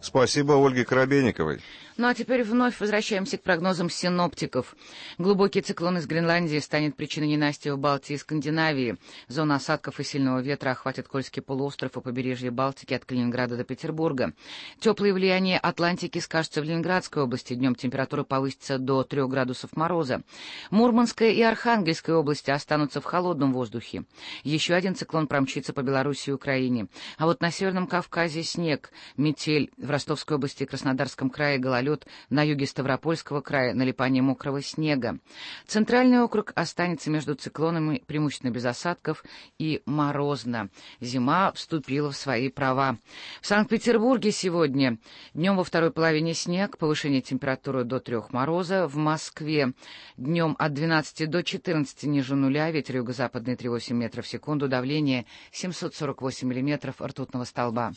Спасибо Ольге Коробейниковой. Ну а теперь вновь возвращаемся к прогнозам синоптиков. Глубокий циклон из Гренландии станет причиной ненастья в Балтии и Скандинавии. Зона осадков и сильного ветра охватит Кольский полуостров и побережье Балтики от Калининграда до Петербурга. Теплое влияние Атлантики скажется в Ленинградской области. Днем температура повысится до 3 градусов мороза. Мурманская и Архангельская области останутся в холодном воздухе. Еще один циклон промчится по Белоруссии и Украине. А вот на Северном Кавказе снег, метель, в Ростовской области и Краснодарском крае гололед, на юге Ставропольского края налипание мокрого снега. Центральный округ останется между циклонами, преимущественно без осадков, и морозно. Зима вступила в свои права. В Санкт-Петербурге сегодня днем во второй половине снег, повышение температуры до 3 мороза. В Москве днем от 12 до 14 ниже нуля, ветер юго-западный 3,8 метров в секунду, давление 748 миллиметров ртутного столба.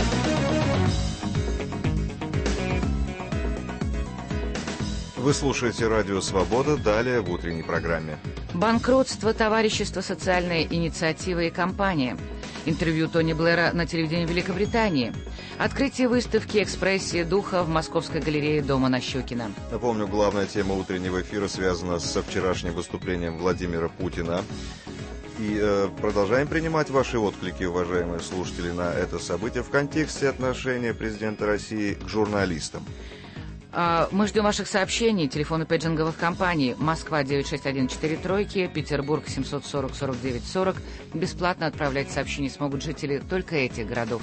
Вы слушаете «Радио Свобода», далее в утренней программе. Банкротство, товарищество, социальная инициатива и компания. Интервью Тони Блэра на телевидении Великобритании. Открытие выставки «Экспрессия духа» в Московской галерее Дома Нащекина. Напомню, главная тема утреннего эфира связана со вчерашним выступлением Владимира Путина. И продолжаем принимать ваши отклики, уважаемые слушатели, на это событие в контексте отношения президента России к журналистам. Мы ждем ваших сообщений. Телефоны пейджинговых компаний. Москва 96143, Петербург 740-49-40. Бесплатно отправлять сообщения смогут жители только этих городов.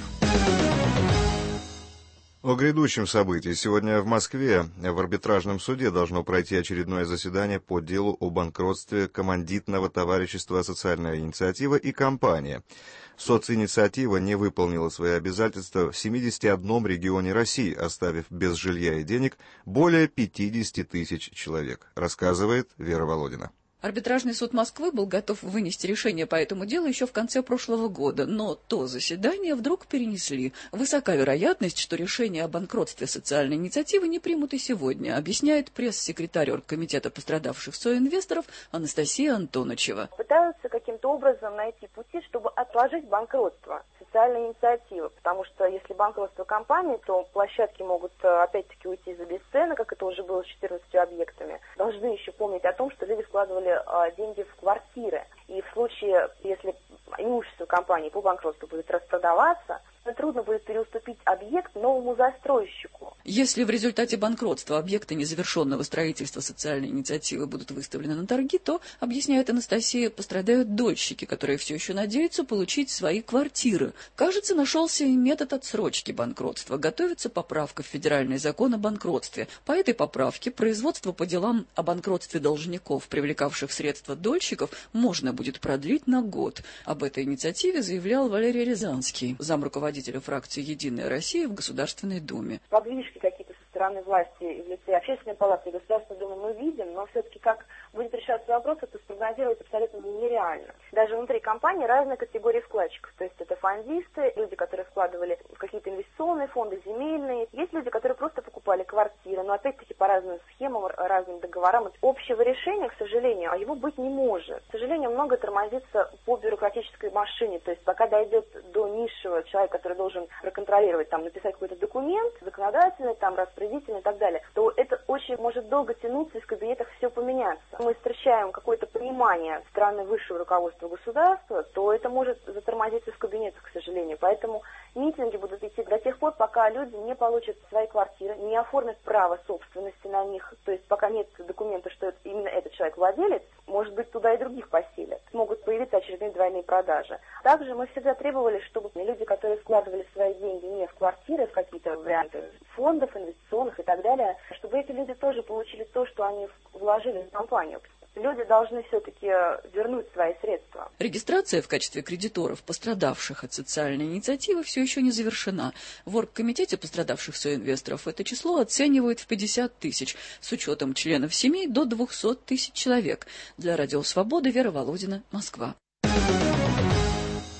О грядущем событии. Сегодня в Москве в арбитражном суде должно пройти очередное заседание по делу о банкротстве командитного товарищества «Социальная инициатива» и компания. Социинициатива не выполнила свои обязательства в 71 регионе России, оставив без жилья и денег более 50 тысяч человек, рассказывает Вера Володина. Арбитражный суд Москвы был готов вынести решение по этому делу еще в конце прошлого года, но то заседание вдруг перенесли. Высока вероятность, что решение о банкротстве социальной инициативы не примут и сегодня, объясняет пресс-секретарь Оргкомитета пострадавших соинвесторов Анастасия Антонычева. Пытаются каким-то образом найти пути, чтобы отложить банкротство социальной инициативы, потому что если банкротство компании, то площадки могут опять-таки уйти за бесценок, как это уже было с 14 объектами. Должны еще помнить о том, что люди вкладывали деньги в квартиры. И в случае, если имущество компании по банкротству будет распродаваться, трудно будет переуступить объект новому застройщику. Если в результате банкротства объекты незавершенного строительства социальной инициативы будут выставлены на торги, то, объясняет Анастасия, пострадают дольщики, которые все еще надеются получить свои квартиры. Кажется, нашелся и метод отсрочки банкротства. Готовится поправка в федеральный закон о банкротстве. По этой поправке производство по делам о банкротстве должников, привлекавших средства дольщиков, можно будет продлить на год. Об этой инициативе заявлял Валерий Рязанский, замруководителя фракции «Единая Россия» в Государственной Думе. Подвижки какие-то со стороны власти и в лице Общественной палаты и Государственной Думы мы видим, но все-таки как будет решаться вопрос, это спрогнозировать абсолютно нереально. Даже внутри компании разные категории вкладчиков. То есть это фондисты, люди, которые вкладывали в какие-то инвестиционные фонды, земельные. Есть люди, которые просто покупали квартиры, но опять-таки по разным схемам, разным договорам. Общего решения, к сожалению, его быть не может. К сожалению, многое тормозится по бюрократической машине. То есть пока дойдет до низшего человека, который должен проконтролировать, там, написать какой-то документ, законодательный, там, распорядительный и так далее, то это очень может долго тянуться, и в кабинетах все поменяться. Мы встречаем какое-то понимание страны высшего руководства государства, то это может затормозиться в кабинетах, к сожалению. Поэтому митинги будут идти до тех пор, пока люди не получат свои квартиры, не оформят право собственности на них, то есть пока нет документа, что именно этот человек владелец, может быть, туда и других поселят. Могут появиться очередные двойные продажи. Также мы всегда требовали, чтобы люди, которые вкладывали свои деньги не в квартиры, в какие-то варианты фондов, инвестиционных и так далее, чтобы эти люди тоже получили то, что они вложили в компанию. Люди должны все-таки вернуть свои средства. Регистрация в качестве кредиторов, пострадавших от социальной инициативы, все еще не завершена. В Оргкомитете пострадавших соинвесторов это число оценивают в 50 тысяч, с учетом членов семей до 200 тысяч человек. Для Радио Свободы Вера Володина, Москва.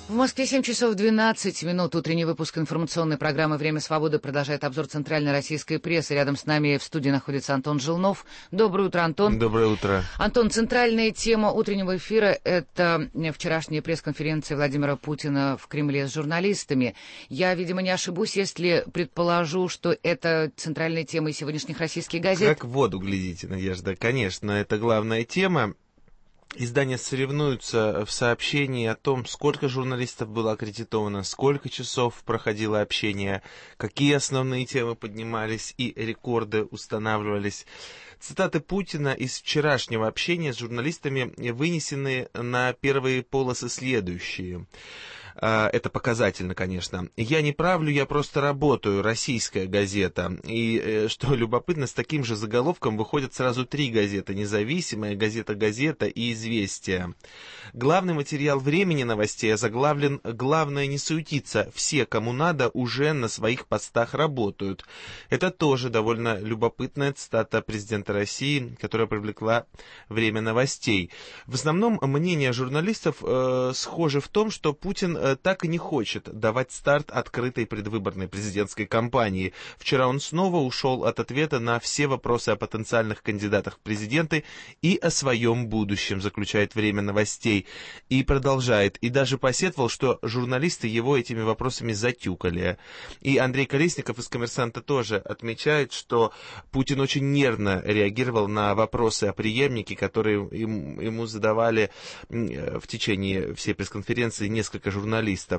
В Москве 7 часов 12 минут. Утренний выпуск информационной программы «Время свободы» продолжает обзор центральной российской прессы. Рядом с нами в студии находится Антон Желнов. Доброе утро, Антон. Доброе утро. Антон, центральная тема утреннего эфира — это вчерашняя пресс-конференция Владимира Путина в Кремле с журналистами. Я, видимо, не ошибусь, если предположу, что это центральная тема и сегодняшних российских газет. Как в воду глядите, Надежда. Конечно, это главная тема. Издания соревнуются в сообщении о том, сколько журналистов было аккредитовано, сколько часов проходило общение, какие основные темы поднимались и рекорды устанавливались. Цитаты Путина из вчерашнего общения с журналистами вынесены на первые полосы следующие. Это показательно, конечно. «Я не правлю, я просто работаю», российская газета. И, что любопытно, с таким же заголовком выходят сразу 3 газеты: «Независимая», «Газета» и «Известия». Главный материал «Времени» новостей озаглавлен «Главное не суетиться, все, кому надо, уже на своих постах работают». Это тоже довольно любопытная цитата президента России, которая привлекла «Время новостей». В основном мнения журналистов схожи в том, что Путин так и не хочет давать старт открытой предвыборной президентской кампании. Вчера он снова ушел от ответа на все вопросы о потенциальных кандидатах в президенты и о своем будущем, заключает «Время новостей». И продолжает. И даже посетовал, что журналисты его этими вопросами затюкали. И Андрей Колесников из «Коммерсанта» тоже отмечает, что Путин очень нервно реагировал на вопросы о преемнике, которые ему задавали в течение всей пресс-конференции несколько журналистов.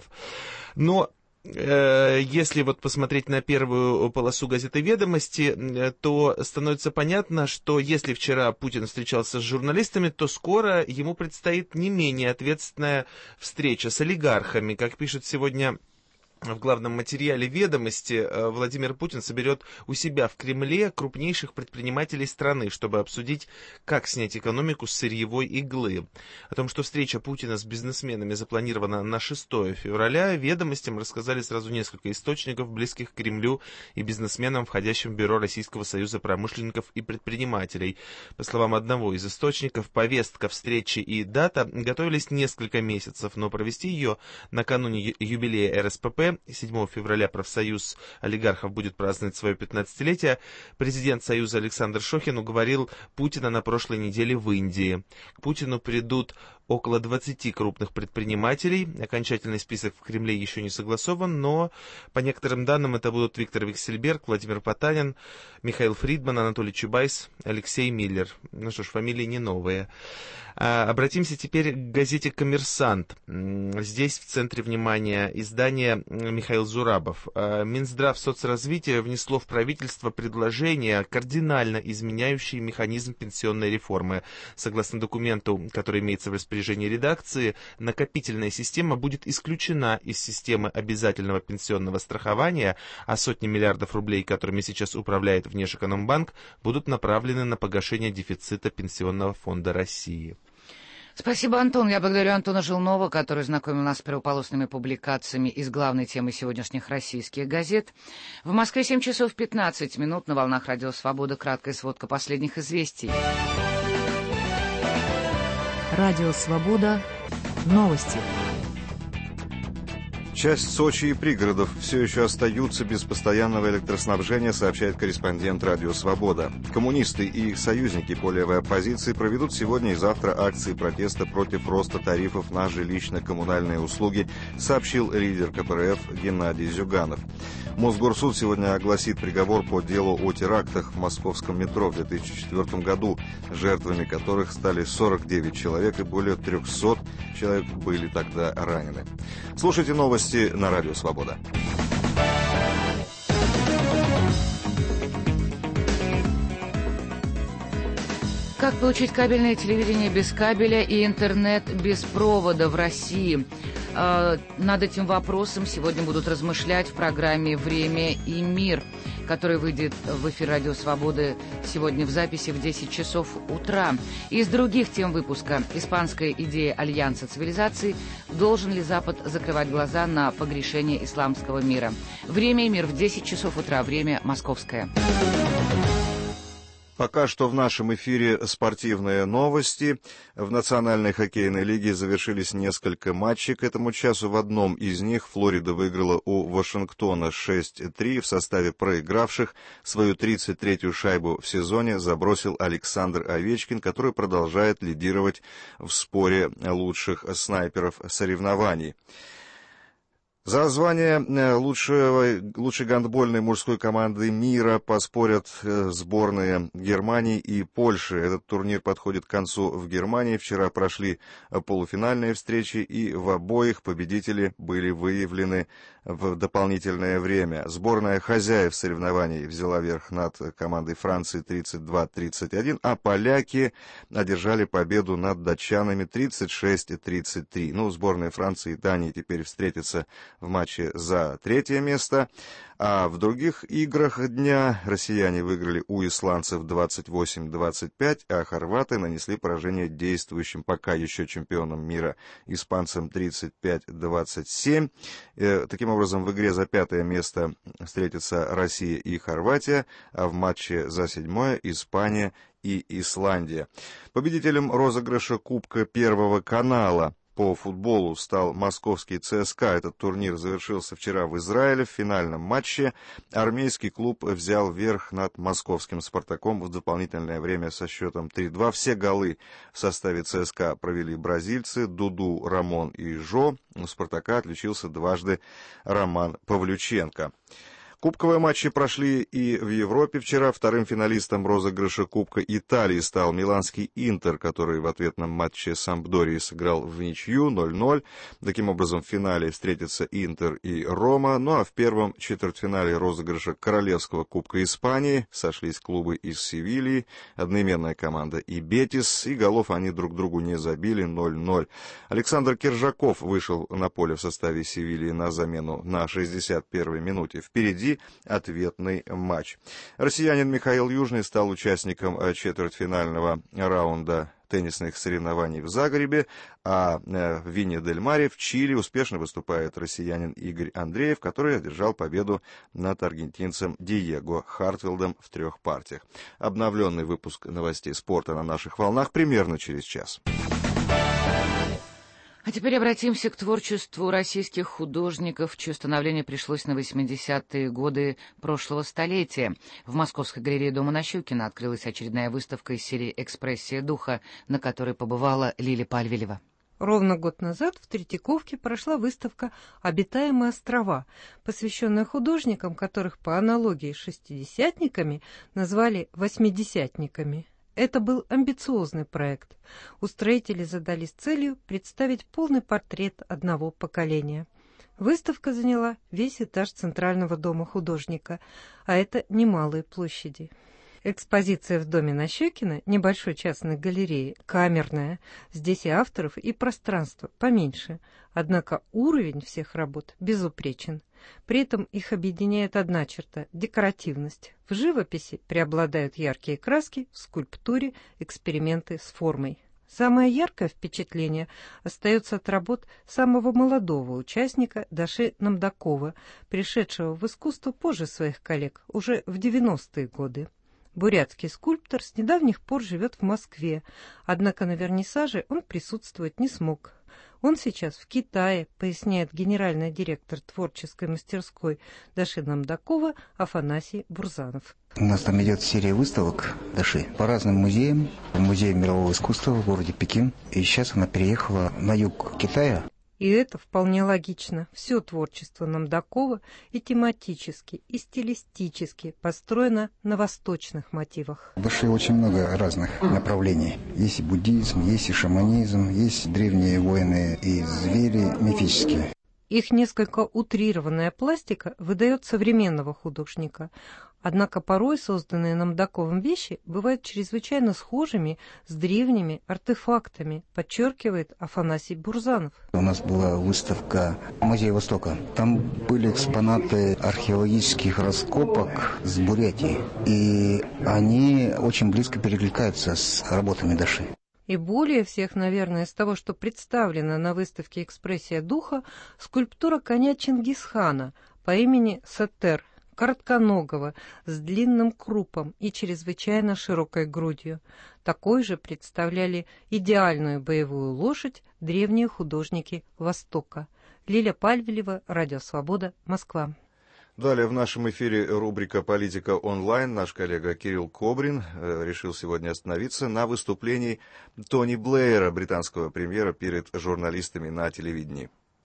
Но если вот посмотреть на первую полосу газеты «Ведомости», то становится понятно, что если вчера Путин встречался с журналистами, то скоро ему предстоит не менее ответственная встреча с олигархами. Как пишет сегодня в главном материале «Ведомости», Владимир Путин соберет у себя в Кремле крупнейших предпринимателей страны, чтобы обсудить, как снять экономику с сырьевой иглы. О том, что встреча Путина с бизнесменами запланирована на 6 февраля, «Ведомостям» рассказали сразу несколько источников, близких к Кремлю и бизнесменам, входящим в Бюро Российского союза промышленников и предпринимателей. По словам одного из источников, повестка встречи и дата готовились несколько месяцев, но провести ее накануне юбилея РСПП, 7 февраля профсоюз олигархов будет праздновать свое 15-летие, президент Союза Александр Шохин уговорил Путина на прошлой неделе в Индии. К Путину придут около 20 крупных предпринимателей. Окончательный список в Кремле еще не согласован, но по некоторым данным это будут Виктор Виксельберг, Владимир Потанин, Михаил Фридман, Анатолий Чубайс, Алексей Миллер. Ну что ж, фамилии не новые. Обратимся теперь к газете «Коммерсант». Здесь в центре внимания издание Михаил Зурабов. Минздрав соцразвития внесло в правительство предложение, кардинально изменяющее механизм пенсионной реформы. Согласно документу, который имеется в распоряжении редакции, накопительная система будет исключена из системы обязательного пенсионного страхования, а сотни миллиардов рублей, которыми сейчас управляет Внешэкономбанк, будут направлены на погашение дефицита Пенсионного фонда России. Спасибо, Антон. Я благодарю Антона Желнова, который знакомил нас с первополосными публикациями из главной темы сегодняшних российских газет. В Москве 7 часов 15 минут. На волнах Радио Свобода. Краткая сводка последних известий. Радио Свобода. Новости. Часть Сочи и пригородов все еще остаются без постоянного электроснабжения, сообщает корреспондент «Радио Свобода». Коммунисты и их союзники по левой оппозиции проведут сегодня и завтра акции протеста против роста тарифов на жилищно-коммунальные услуги, сообщил лидер КПРФ Геннадий Зюганов. Мосгорсуд сегодня огласит приговор по делу о терактах в московском метро в 2004 году, жертвами которых стали 49 человек и более 300 человек были тогда ранены. Слушайте новости на Радио Свобода. Как получить кабельное телевидение без кабеля и интернет без провода в России? Над этим вопросом сегодня будут размышлять в программе «Время и мир», которая выйдет в эфир «Радио Свободы» сегодня в записи в 10 часов утра. Из других тем выпуска: испанская идея альянса цивилизаций. Должен ли Запад закрывать глаза на погрешение исламского мира? «Время и мир» в 10 часов утра. Время московское. Пока что в нашем эфире спортивные новости. В Национальной хоккейной лиге завершились несколько матчей к этому часу. В одном из них Флорида выиграла у Вашингтона 6-3. В составе проигравших свою 33-ю шайбу в сезоне забросил Александр Овечкин, который продолжает лидировать в споре лучших снайперов соревнований. За звание лучшей гандбольной мужской команды мира поспорят сборные Германии и Польши. Этот турнир подходит к концу в Германии. Вчера прошли полуфинальные встречи, и в обоих победители были выявлены в дополнительное время. Сборная хозяев соревнований взяла верх над командой Франции 32-31, а поляки одержали победу над датчанами 36-33. Сборная Франции и Дании теперь встретятся в матче за третье место. А в других играх дня россияне выиграли у исландцев 28-25, а хорваты нанесли поражение действующим пока еще чемпионам мира испанцам 35-27. Таким образом, в игре за пятое место встретятся Россия и Хорватия, а в матче за седьмое Испания и Исландия. Победителем розыгрыша Кубка Первого канала по футболу стал московский ЦСКА. Этот турнир завершился вчера в Израиле. В финальном матче армейский клуб взял верх над московским «Спартаком» в дополнительное время со счетом 3-2. Все голы в составе ЦСКА провели бразильцы Дуду, Рамон и Жо. У «Спартака» отличился дважды Роман Павлюченко. Кубковые матчи прошли и в Европе. Вчера вторым финалистом розыгрыша Кубка Италии стал миланский «Интер», который в ответном матче с Сампдорией сыграл в ничью 0-0. Таким образом, в финале встретятся «Интер» и «Рома». А в первом четвертьфинале розыгрыша Королевского Кубка Испании сошлись клубы из Севильи, одноименная команда и «Бетис», и голов они друг другу не забили 0-0. Александр Киржаков вышел на поле в составе Севильи на замену на 61-й минуте. Впереди ответный матч. Россиянин Михаил Южный стал участником четвертьфинального раунда теннисных соревнований в Загребе, а в Винья-дель-Маре в Чили успешно выступает россиянин Игорь Андреев, который одержал победу над аргентинцем Диего Хартфилдом в 3 партиях. Обновленный выпуск новостей спорта на наших волнах примерно через час. А теперь обратимся к творчеству российских художников, чье становление пришлось на 80-е годы прошлого столетия. В Московской галерее дома Нащекина открылась очередная выставка из серии «Экспрессия духа», на которой побывала Лиля Пальвелева. Ровно год назад в Третьяковке прошла выставка «Обитаемые острова», посвященная художникам, которых по аналогии с шестидесятниками назвали восьмидесятниками. Это был амбициозный проект. Устроители задались целью представить полный портрет одного поколения. Выставка заняла весь этаж Центрального дома художника, а это немалые площади. Экспозиция в доме Нащекина, небольшой частной галереи, камерная. Здесь и авторов, и пространство поменьше. Однако уровень всех работ безупречен. При этом их объединяет одна черта – декоративность. В живописи преобладают яркие краски, в скульптуре – эксперименты с формой. Самое яркое впечатление остается от работ самого молодого участника Даши Намдакова, пришедшего в искусство позже своих коллег, уже в 90-е годы. Бурятский скульптор с недавних пор живет в Москве, однако на вернисаже он присутствовать не смог. Он сейчас в Китае, поясняет генеральный директор творческой мастерской Даши Намдакова Афанасий Бурзанов. У нас там идет серия выставок Даши по разным музеям. В Музее мирового искусства в городе Пекин. И сейчас она переехала на юг Китая. И это вполне логично. Все творчество Намдакова и тематически, и стилистически построено на восточных мотивах. В Даше очень много разных направлений. Есть и буддизм, есть и шаманизм, есть древние воины и звери мифические. Их несколько утрированная пластика выдает современного художника. Однако порой созданные Намдаковым вещи бывают чрезвычайно схожими с древними артефактами, подчеркивает Афанасий Бурзанов. У нас была выставка Музея Востока. Там были экспонаты археологических раскопок с Бурятии. И они очень близко перекликаются с работами Даши. И более всех, наверное, из того, что представлено на выставке «Экспрессия духа», скульптура коня Чингисхана по имени Сеттер, коротконогого, с длинным крупом и чрезвычайно широкой грудью. Такой же представляли идеальную боевую лошадь древние художники Востока. Лиля Пальвелева, Радио Свобода, Москва. Далее в нашем эфире рубрика «Политика онлайн». Наш коллега Кирилл Кобрин решил сегодня остановиться на выступлении Тони Блэра, британского премьера, перед журналистами на телевидении.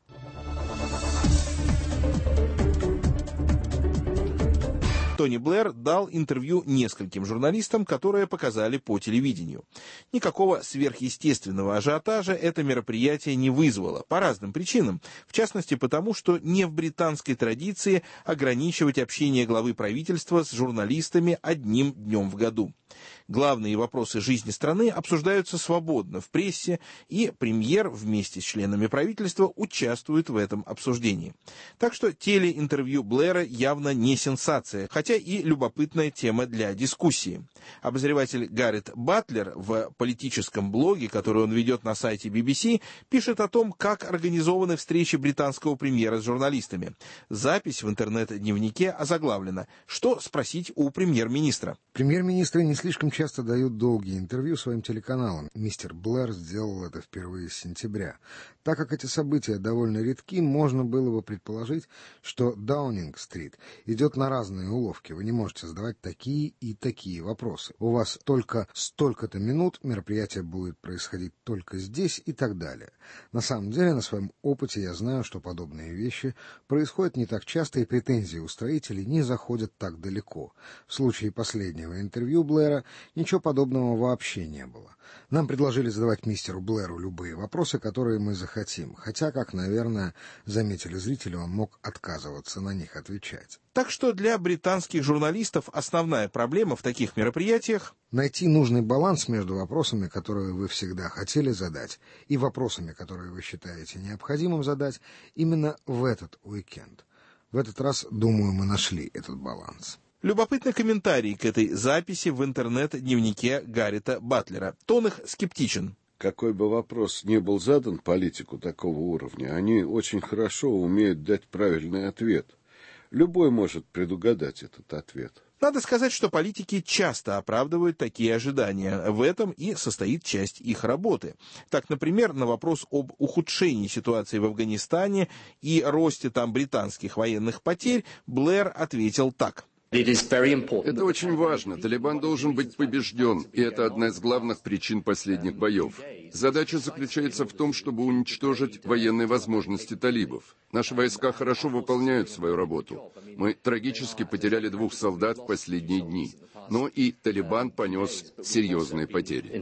Тони Блэр дал интервью нескольким журналистам, которые показали по телевидению. Никакого сверхъестественного ажиотажа это мероприятие не вызвало, по разным причинам. В частности, потому что не в британской традиции ограничивать общение главы правительства с журналистами одним днем в году. Главные вопросы жизни страны обсуждаются свободно в прессе, и премьер вместе с членами правительства участвует в этом обсуждении. Так что телеинтервью Блэра явно не сенсация, хотя и любопытная тема для дискуссии. Обозреватель Гаррет Батлер в политическом блоге, который он ведет на сайте BBC, пишет о том, как организованы встречи британского премьера с журналистами. Запись в интернет-дневнике озаглавлена «Что спросить у премьер-министра?». Премьер-министры не слишком часто дают долгие интервью своим телеканалам. Мистер Блэр сделал это впервые с сентября. Так как эти события довольно редки, можно было бы предположить, что Даунинг-стрит идет на разные уловки. Вы не можете задавать такие и такие вопросы. У вас только столько-то минут, мероприятие будет происходить только здесь и так далее. На самом деле, на своем опыте я знаю, что подобные вещи происходят не так часто, и претензии устроителей не заходят так далеко. В случае последнего интервью Блэра ничего подобного вообще не было. Нам предложили задавать мистеру Блэру любые вопросы, которые мы захотим, хотя, как, наверное, заметили зрители, он мог отказываться на них отвечать. Так что для британских журналистов основная проблема в таких мероприятиях — найти нужный баланс между вопросами, которые вы всегда хотели задать, и вопросами, которые вы считаете необходимым задать именно в этот уикенд. В этот раз, думаю, мы нашли этот баланс. Любопытный комментарий к этой записи в интернет-дневнике Гаррета Батлера. Тон их скептичен. Какой бы вопрос ни был задан политику такого уровня, они очень хорошо умеют дать правильный ответ. Любой может предугадать этот ответ. Надо сказать, что политики часто оправдывают такие ожидания. В этом и состоит часть их работы. Так, например, на вопрос об ухудшении ситуации в Афганистане и росте там британских военных потерь Блэр ответил так. Это очень важно. Талибан должен быть побежден, и это одна из главных причин последних боев. Задача заключается в том, чтобы уничтожить военные возможности талибов. Наши войска хорошо выполняют свою работу. Мы трагически потеряли 2 солдат в последние дни. Но и Талибан понес серьезные потери.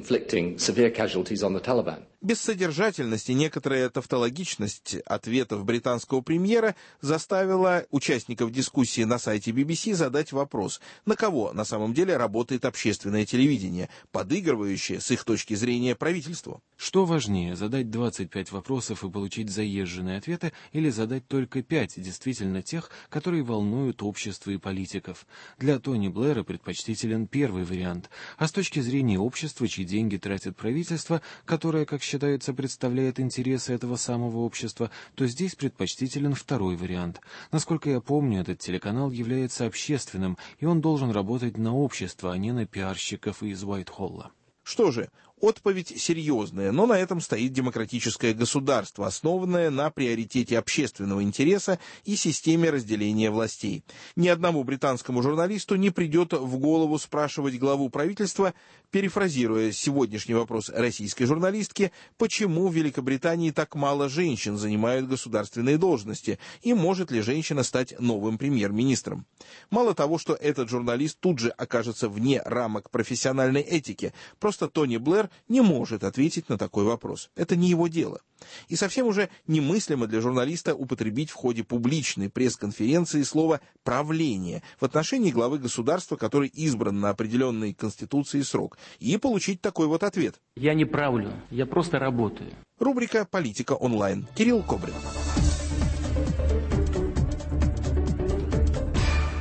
Бессодержательность и некоторая тавтологичность ответов британского премьера заставила участников дискуссии на сайте BBC задать вопрос, на кого на самом деле работает общественное телевидение, подыгрывающее, с их точки зрения, правительству. Что важнее, задать 25 вопросов и получить заезженные ответы, или задать только 5, действительно тех, которые волнуют общество и политиков? Для Тони Блэра предпочтителен первый вариант, а с точки зрения общества, чьи деньги тратит правительство, которое, как считается, представляет интересы этого самого общества, то здесь предпочтителен второй вариант. Насколько я помню, этот телеканал является общественным, и он должен работать на общество, а не на пиарщиков из Уайтхолла. Что же, отповедь серьезная, но на этом стоит демократическое государство, основанное на приоритете общественного интереса и системе разделения властей. Ни одному британскому журналисту не придет в голову спрашивать главу правительства, перефразируя сегодняшний вопрос российской журналистки, почему в Великобритании так мало женщин занимают государственные должности, и может ли женщина стать новым премьер-министром. Мало того, что этот журналист тут же окажется вне рамок профессиональной этики, просто Тони Блэр не может ответить на такой вопрос. Это не его дело. И совсем уже немыслимо для журналиста употребить в ходе публичной пресс-конференции слово «правление» в отношении главы государства, который избран на определенный Конституцией срок, и получить такой вот ответ. Я не правлю, я просто работаю. Рубрика «Политика онлайн». Кирилл Кобрин.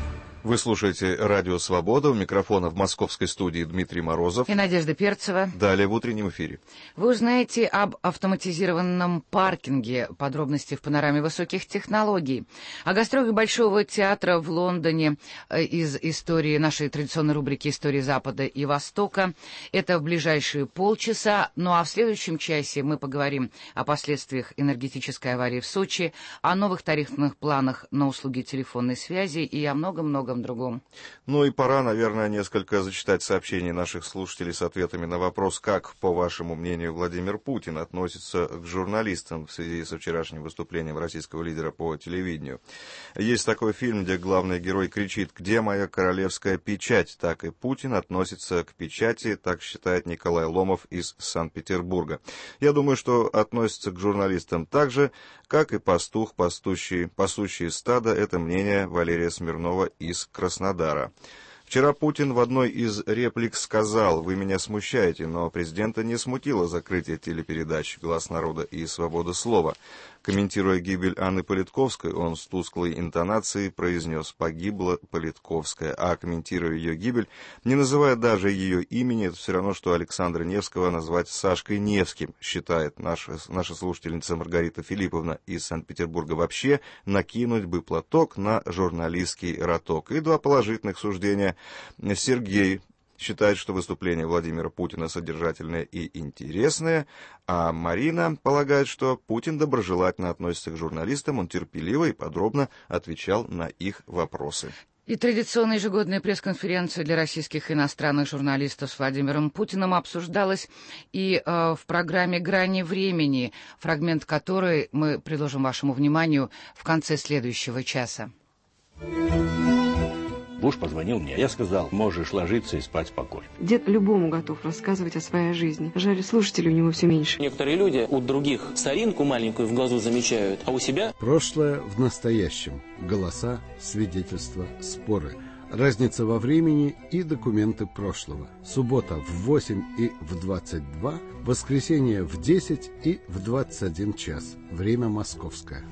Вы слушаете «Радио Свобода». У микрофона в московской студии Дмитрий Морозов и Надежда Перцева. Далее в утреннем эфире. Вы узнаете об автоматизированном паркинге, подробности в панораме высоких технологий, о гастролях Большого театра в Лондоне из истории нашей традиционной рубрики «Истории Запада и Востока». Это в ближайшие полчаса. Ну а в следующем часе мы поговорим о последствиях энергетической аварии в Сочи, о новых тарифных планах на услуги телефонной связи и о многом-многом другом. Ну и пора, наверное, несколько зачитать сообщений наших слушателей с ответами на вопрос, как, по вашему мнению, Владимир Путин относится к журналистам в связи со вчерашним выступлением российского лидера по телевидению. Есть такой фильм, где главный герой кричит: «Где моя королевская печать?» Так и Путин относится к печати, так считает Николай Ломов из Санкт-Петербурга. Я думаю, что относится к журналистам так же, как и пастух, пасущий стадо. Это мнение Валерия Смирнова из Краснодара. Вчера Путин в одной из реплик сказал: «Вы меня смущаете», но президента не смутило закрытие телепередач «Глаз народа» и «Свобода слова». Комментируя гибель Анны Политковской, он с тусклой интонацией произнес: «Погибла Политковская», а комментируя ее гибель, не называя даже ее имени, это все равно, что Александра Невского назвать Сашкой Невским, считает наша слушательница Маргарита Филипповна из Санкт-Петербурга. Вообще, накинуть бы платок на журналистский роток. И два положительных суждения. Сергей считает, что выступление Владимира Путина содержательное и интересное, а Марина полагает, что Путин доброжелательно относится к журналистам, он терпеливо и подробно отвечал на их вопросы. И традиционная ежегодная пресс-конференция для российских и иностранных журналистов с Владимиром Путиным обсуждалась и в программе «Грани времени», фрагмент которой мы предложим вашему вниманию в конце следующего часа. Буш позвонил мне. Я сказал: можешь ложиться и спать спокойно. Дед любому готов рассказывать о своей жизни. Жаль, слушателей у него все меньше. Некоторые люди у других соринку маленькую в глазу замечают, а у себя... Прошлое в настоящем. Голоса, свидетельства, споры. Разница во времени и документы прошлого. Суббота в 8 и в 22, воскресенье в 10 и в 21 час. Время московское.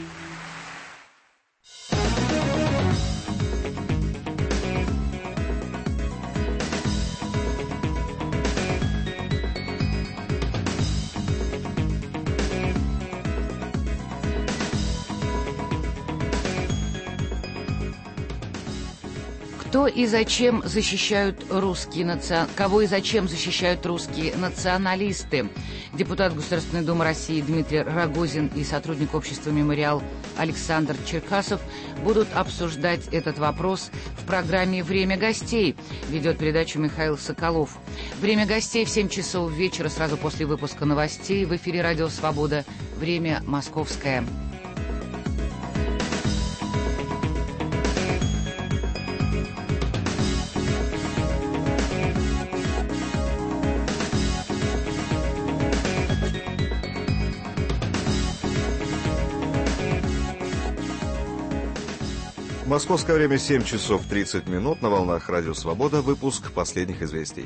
Кого и зачем защищают русские националисты? Депутат Государственной Думы России Дмитрий Рогозин и сотрудник общества «Мемориал» Александр Черкасов будут обсуждать этот вопрос в программе «Время гостей». Ведет передачу Михаил Соколов. «Время гостей» в 7 часов вечера, сразу после выпуска новостей. В эфире «Радио Свобода». Время московское. Московское время 7 часов 30 минут. На волнах «Радио Свобода». Выпуск последних известий.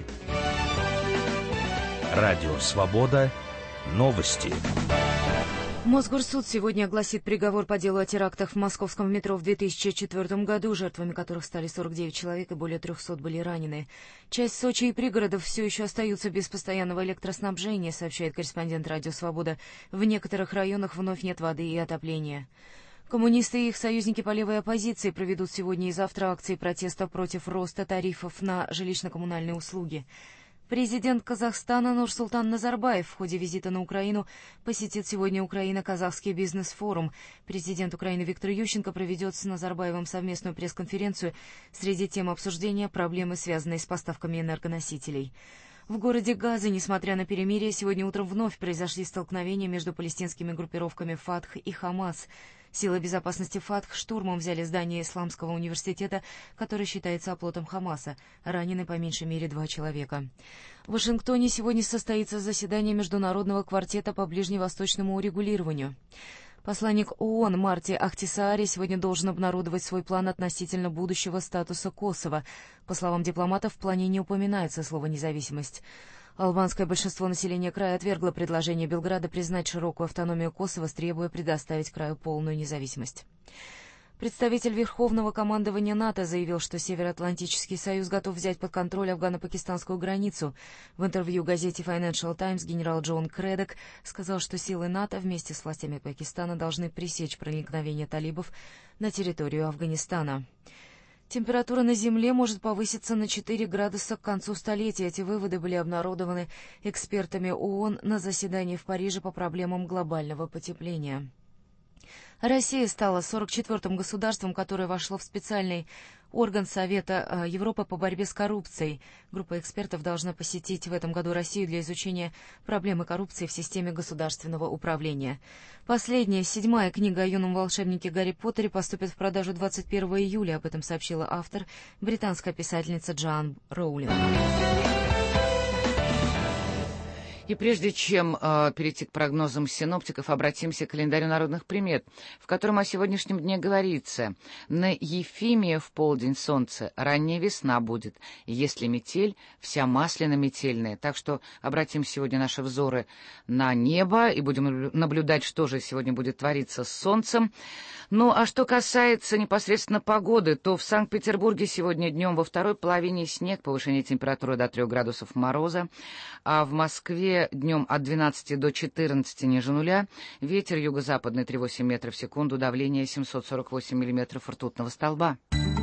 Радио Свобода. Новости. Мосгорсуд сегодня огласит приговор по делу о терактах в московском метро в 2004 году, жертвами которых стали 49 человек и более 300 были ранены. Часть Сочи и пригородов все еще остаются без постоянного электроснабжения, сообщает корреспондент «Радио Свобода». В некоторых районах вновь нет воды и отопления. Коммунисты и их союзники по левой оппозиции проведут сегодня и завтра акции протеста против роста тарифов на жилищно-коммунальные услуги. Президент Казахстана Нурсултан Назарбаев в ходе визита на Украину посетит сегодня Украино-Казахский бизнес-форум. Президент Украины Виктор Ющенко проведет с Назарбаевым совместную пресс-конференцию. Среди тем обсуждения проблемы, связанные с поставками энергоносителей. В городе Газа, несмотря на перемирие, сегодня утром вновь произошли столкновения между палестинскими группировками «Фатх» и «Хамас». Силы безопасности «Фатх» штурмом взяли здание Исламского университета, которое считается оплотом Хамаса. Ранены по меньшей мере 2 человека. В Вашингтоне сегодня состоится заседание Международного квартета по ближневосточному урегулированию. Посланник ООН Марти Ахтисаари сегодня должен обнародовать свой план относительно будущего статуса Косово. По словам дипломатов, в плане не упоминается слово «независимость». Албанское большинство населения края отвергло предложение Белграда признать широкую автономию Косово, требуя предоставить краю полную независимость. Представитель Верховного командования НАТО заявил, что Североатлантический союз готов взять под контроль афгано-пакистанскую границу. В интервью газете Financial Times генерал Джон Кредок сказал, что силы НАТО вместе с властями Пакистана должны пресечь проникновение талибов на территорию Афганистана. Температура на Земле может повыситься на 4 градуса к концу столетия. Эти выводы были обнародованы экспертами ООН на заседании в Париже по проблемам глобального потепления. Россия стала 44-м государством, которое вошло в специальный орган Совета Европы по борьбе с коррупцией. Группа экспертов должна посетить в этом году Россию для изучения проблемы коррупции в системе государственного управления. Последняя, 7-я книга о юном волшебнике Гарри Поттере поступит в продажу 21 июля. Об этом сообщила автор, британская писательница Джоан Роулинг. И прежде чем перейти к прогнозам синоптиков, обратимся к календарю народных примет, в котором о сегодняшнем дне говорится: «На Ефимия в полдень солнце, ранняя весна будет, если метель, вся масляно-метельная». Так что обратим сегодня наши взоры на небо и будем наблюдать, что же сегодня будет твориться с солнцем. Ну, а что касается непосредственно погоды, то в Санкт-Петербурге сегодня днем во второй половине снег, повышение температуры до 3 градусов мороза, а в Москве днем от 12 до 14 ниже нуля, ветер юго-западный 3,8 метров в секунду, давление 748 миллиметров ртутного столба.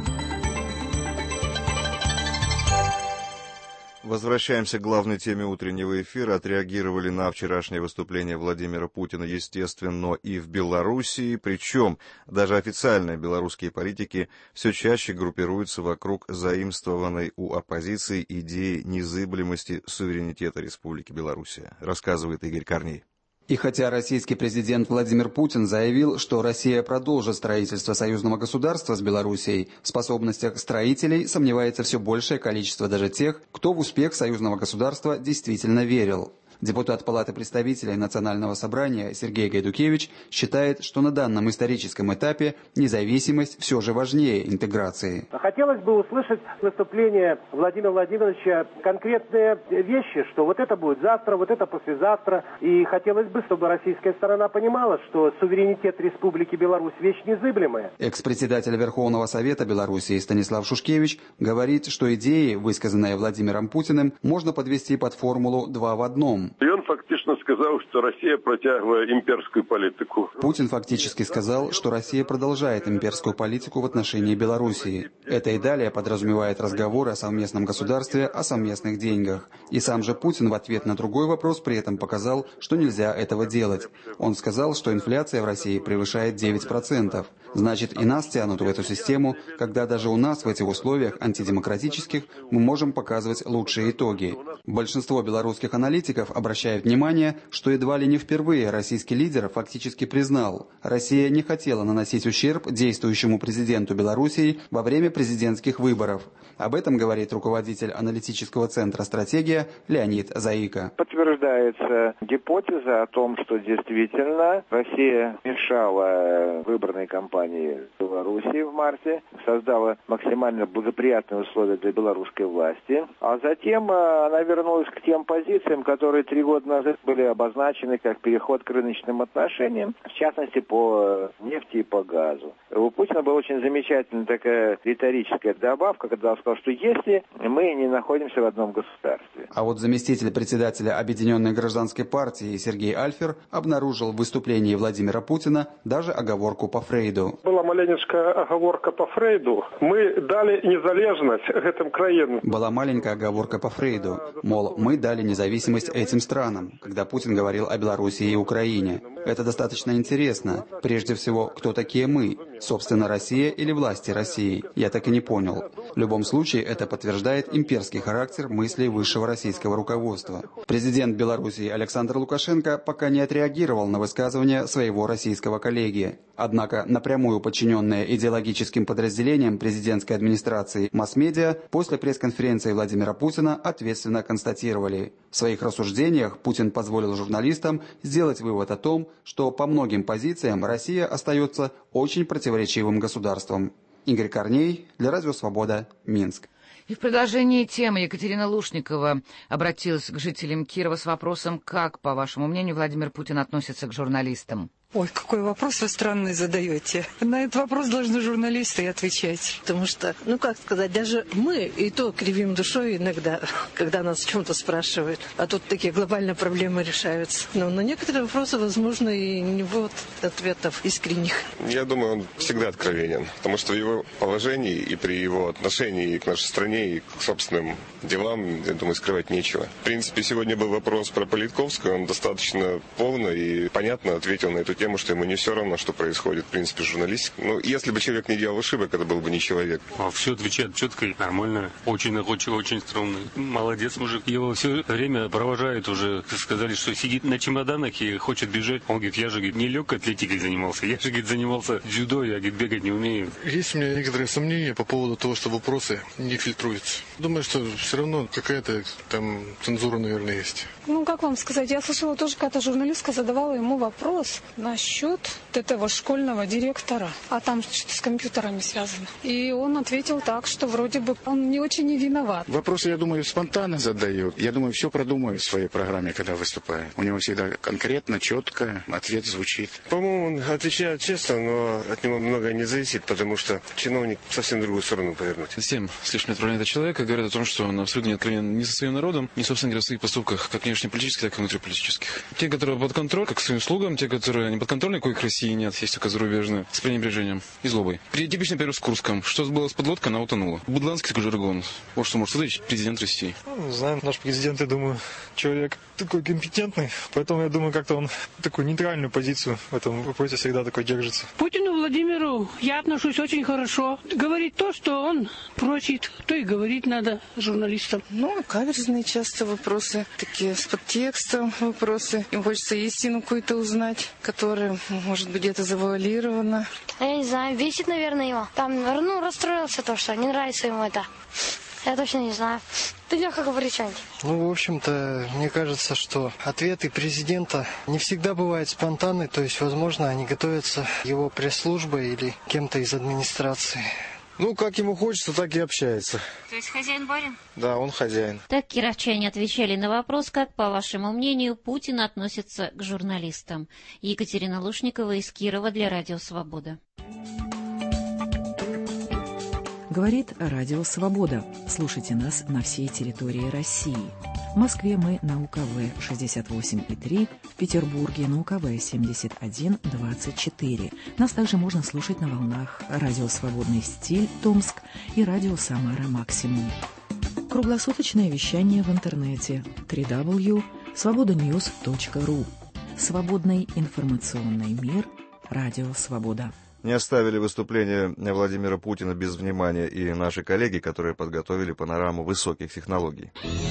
Возвращаемся к главной теме утреннего эфира. Отреагировали на вчерашнее выступление Владимира Путина, естественно, и в Белоруссии. Причем даже официальные белорусские политики все чаще группируются вокруг заимствованной у оппозиции идеи незыблемости суверенитета Республики Белоруссия, рассказывает Игорь Корней. И хотя российский президент Владимир Путин заявил, что Россия продолжит строительство союзного государства с Белоруссией, в способностях строителей сомневается все большее количество даже тех, кто в успех союзного государства действительно верил. Депутат Палаты представителей Национального собрания Сергей Гайдукевич считает, что на данном историческом этапе независимость все же важнее интеграции. Хотелось бы услышать выступление Владимира Владимировича конкретные вещи, что вот это будет завтра, вот это послезавтра. И хотелось бы, чтобы российская сторона понимала, что суверенитет Республики Беларусь – вещь незыблемая. Экс-председатель Верховного Совета Белоруссии Станислав Шушкевич говорит, что идеи, высказанные Владимиром Путиным, можно подвести под формулу «два в одном». И он фактично сказал, что Россия протягивает имперскую политику. Путин фактически сказал, что Россия продолжает имперскую политику в отношении Белоруссии. Это и далее подразумевает разговоры о совместном государстве, о совместных деньгах. И сам же Путин в ответ на другой вопрос при этом показал, что нельзя этого делать. Он сказал, что инфляция в России превышает 9%. Значит, и нас тянут в эту систему, когда даже у нас в этих условиях антидемократических мы можем показывать лучшие итоги. Большинство белорусских аналитиков обращают внимание, что едва ли не впервые российский лидер фактически признал, Россия не хотела наносить ущерб действующему президенту Белоруссии во время президентских выборов. Об этом говорит руководитель аналитического центра «Стратегия» Леонид Заика. Подтверждается гипотеза о том, что действительно Россия мешала выборной кампании в Белоруссии в марте, создала максимально благоприятные условия для белорусской власти, а затем она вернулась к тем позициям, которые 3 года назад были обозначены как переход к рыночным отношениям, в частности по нефти и по газу. У Путина была очень замечательная такая риторическая добавка, когда он сказал, что если мы не находимся в одном государстве. А вот заместитель председателя Объединенной гражданской партии Сергей Альфер обнаружил в выступлении Владимира Путина даже оговорку по Фрейду. Была маленькая оговорка по Фрейду. Мы дали незалежность этим краинам. Была маленькая оговорка по Фрейду. Мол, мы дали независимость этим странам, когда Путин говорил о Белоруссии и Украине. Это достаточно интересно. Прежде всего, кто такие мы? Собственно, Россия или власти России? Я так и не понял. В любом случае, это подтверждает имперский характер мыслей высшего российского руководства. Президент Белоруссии Александр Лукашенко пока не отреагировал на высказывания своего российского коллеги. Однако напрямую подчиненные идеологическим подразделениям президентской администрации масс-медиа после пресс-конференции Владимира Путина ответственно констатировали. В своих рассуждениях Путин позволил журналистам сделать вывод о том, что по многим позициям Россия остается очень противоречивым государством. Игорь Корней, для Радио Свобода, Минск. И в продолжении темы Екатерина Лушникова обратилась к жителям Кирова с вопросом, как, по вашему мнению, Владимир Путин относится к журналистам. Ой, какой вопрос вы странный задаете. На этот вопрос должны журналисты отвечать. Потому что, как сказать, даже мы и то кривим душой иногда, когда нас о чем-то спрашивают. А тут такие глобальные проблемы решаются. Но на некоторые вопросы, возможно, и не будет ответов искренних. Я думаю, он всегда откровенен. Потому что в его положении и при его отношении и к нашей стране, и к собственным делам, я думаю, скрывать нечего. В принципе, сегодня был вопрос про Политковскую. Он достаточно полно и понятно ответил на эту тему, что ему не все равно, что происходит, в принципе, в журналистике. Если бы человек не делал ошибок, это был бы не человек. А все отвечает четко и нормально. Очень находчивый, очень скромный. Молодец мужик. Его все время провожают уже. Сказали, что сидит на чемоданах и хочет бежать. Он говорит, я же не легкой атлетикой занимался. Я же занимался дзюдо, я бегать не умею. Есть у меня некоторые сомнения по поводу того, что вопросы не фильтруются. Думаю, что все равно какая-то там цензура, наверное, есть. Как вам сказать, я слышала тоже, когда журналистка задавала ему вопрос насчет этого школьного директора, а там что-то с компьютерами связано. И он ответил так, что вроде бы он не очень и виноват. Вопросы, я думаю, спонтанно задает. Я думаю, все продумаю в своей программе, когда выступаю. У него всегда конкретно, четко ответ звучит. По-моему, он отвечает честно, но от него многое не зависит, потому что чиновник совсем в другую сторону повернуть. Всем слишком отправляет человека говорят о том, что он абсолютно не откровенен ни со своим народом, ни, собственно говоря, в своих поступках, как внешнеполитических, так и внутриполитических. Те, которые под контроль, как к своим слугам, те, которые не под контроль, коих России нет, есть только зарубежные, с пренебрежением и злобой. Типичный пример с Курском. Что было с подлодкой, она утонула. Будланский такой жаргон. Вот что может сказать президент России. Не знаю, наш президент, я думаю, человек такой компетентный, поэтому я думаю, как-то он такую нейтральную позицию в этом вопросе всегда такой держится. Путину Владимиру я отношусь очень хорошо. Говорит то, что он просит, то и говорить надо журналистам. Каверзные часто вопросы, такие с подтекстом вопросы. Им хочется истину какую-то узнать, которая, может быть, где-то завуалирована. Я не знаю, бесит, наверное, его. Там, расстроился то, что не нравится ему это. Я точно не знаю. Ты как говоришь, Анди? В общем-то, мне кажется, что ответы президента не всегда бывают спонтанны, то есть, возможно, они готовятся его пресс-службой или кем-то из администрации. Как ему хочется, так и общается. То есть хозяин-барин? Да, он хозяин. Так кировчане отвечали на вопрос, как, по вашему мнению, Путин относится к журналистам. Екатерина Лушникова из Кирова для Радио Свобода. Говорит Радио Свобода. Слушайте нас на всей территории России. В Москве мы на УКВ 68,3, в Петербурге на УКВ 71,24. Нас также можно слушать на волнах Радио Свободный стиль Томск и Радио Самара Максимум. Круглосуточное вещание в интернете www.svobodanews.ru. Свободный информационный мир. Радио Свобода. Не оставили выступление Владимира Путина без внимания и наши коллеги, которые подготовили панораму высоких технологий.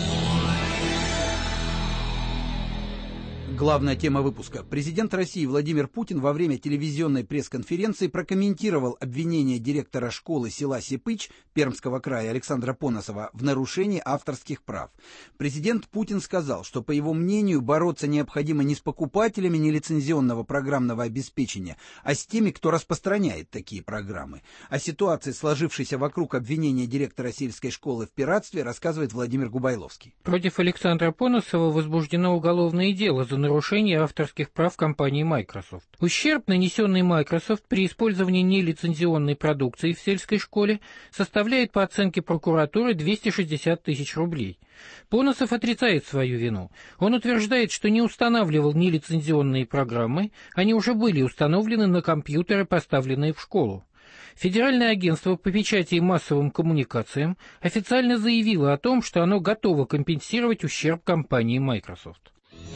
Главная тема выпуска. Президент России Владимир Путин во время телевизионной пресс-конференции прокомментировал обвинение директора школы села Сипыч Пермского края Александра Поносова в нарушении авторских прав. Президент Путин сказал, что, по его мнению, бороться необходимо не с покупателями нелицензионного программного обеспечения, а с теми, кто распространяет такие программы. О ситуации, сложившейся вокруг обвинения директора сельской школы в пиратстве, рассказывает Владимир Губайловский. Против Александра Поносова возбуждено уголовное дело за нарушение авторских прав компании Microsoft. Ущерб, нанесенный Microsoft при использовании нелицензионной продукции в сельской школе, составляет по оценке прокуратуры 260 тысяч рублей. Поносов отрицает свою вину. Он утверждает, что не устанавливал нелицензионные программы, они уже были установлены на компьютеры, поставленные в школу. Федеральное агентство по печати и массовым коммуникациям официально заявило о том, что оно готово компенсировать ущерб компании Microsoft.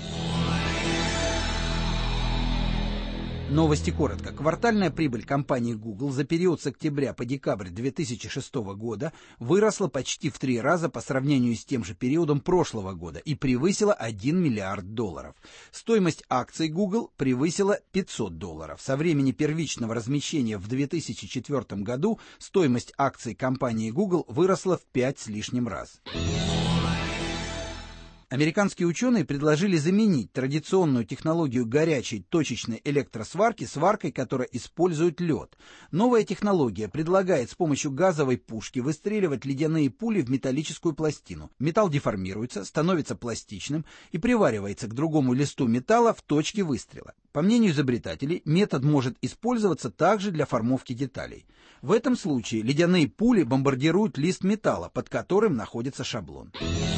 Новости коротко. Квартальная прибыль компании Google за период с октября по декабрь 2006 года выросла почти в 3 раза по сравнению с тем же периодом прошлого года и превысила $1 миллиард. Стоимость акций Google превысила $500. Со времени первичного размещения в 2004 году стоимость акций компании Google выросла в 5 с лишним раз. Американские ученые предложили заменить традиционную технологию горячей точечной электросварки сваркой, которая использует лед. Новая технология предлагает с помощью газовой пушки выстреливать ледяные пули в металлическую пластину. Металл деформируется, становится пластичным и приваривается к другому листу металла в точке выстрела. По мнению изобретателей, метод может использоваться также для формовки деталей. В этом случае ледяные пули бомбардируют лист металла, под которым находится шаблон.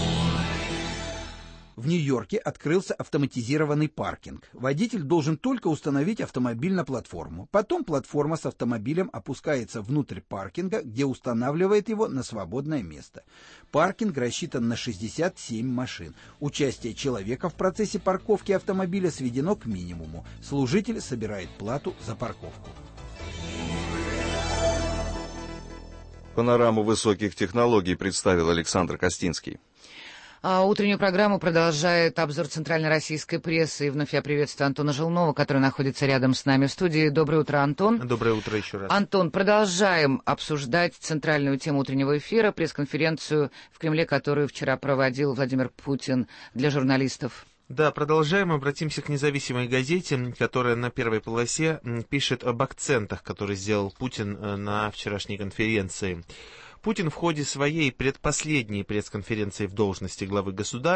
В Нью-Йорке открылся автоматизированный паркинг. Водитель должен только установить автомобиль на платформу. Потом платформа с автомобилем опускается внутрь паркинга, где устанавливает его на свободное место. Паркинг рассчитан на 67 машин. Участие человека в процессе парковки автомобиля сведено к минимуму. Служитель собирает плату за парковку. Панораму высоких технологий представил Александр Костинский. Утреннюю программу продолжает обзор центральной российской прессы. И вновь я приветствую Антона Желнова, который находится рядом с нами в студии. Доброе утро, Антон. Доброе утро еще раз. Антон, продолжаем обсуждать центральную тему утреннего эфира, пресс-конференцию в Кремле, которую вчера проводил Владимир Путин для журналистов. Да, продолжаем. Обратимся к независимой газете, которая на первой полосе пишет об акцентах, которые сделал Путин на вчерашней конференции. Путин в ходе своей предпоследней пресс-конференции в должности главы